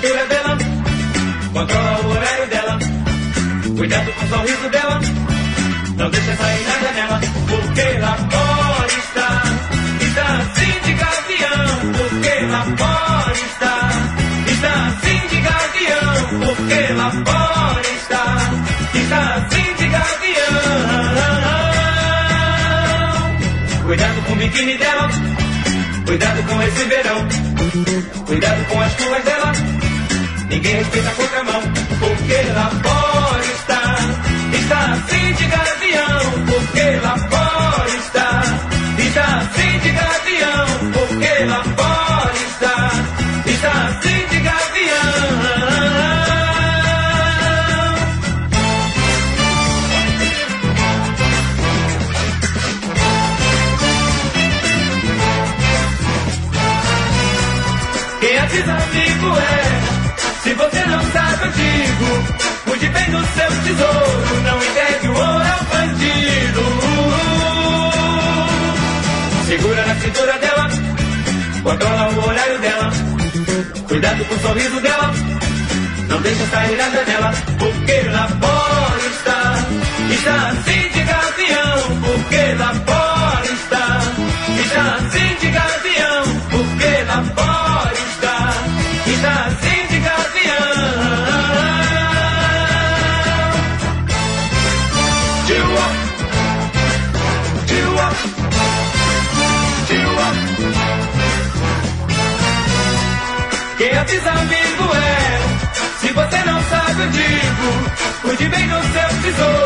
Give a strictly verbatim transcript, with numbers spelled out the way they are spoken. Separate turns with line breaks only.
cintura dela, controla o horário dela, cuidado com o sorriso dela, não deixa sair na janela, porque lá fora está, está assim de gavião, porque lá fora está, está assim de gavião, porque lá fora está, está assim de gavião. Cuidado com o biquíni dela, cuidado com esse verão, cuidado com as curvas dela, ninguém respeita a contramão, porque lá fora está, está assim de gavião, porque lá fora está, está assim de gavião, porque lá fora está, está assim de gavião. Quem avisa amigo é, se você não sabe eu digo, cuide bem do seu tesouro, não entregue o ouro ao bandido. Segura na cintura dela, controla o horário dela, cuidado com o sorriso dela, não deixa sair da janela, porque lá fora está, está assim de gavião, porque lá fora está, está assim de gavião, porque lá fora está, está assim de gavião. Tiwa, tiwa, tiwa. Quem avisa amigo é, se você não sabe eu digo, cuide bem do seu tesouro.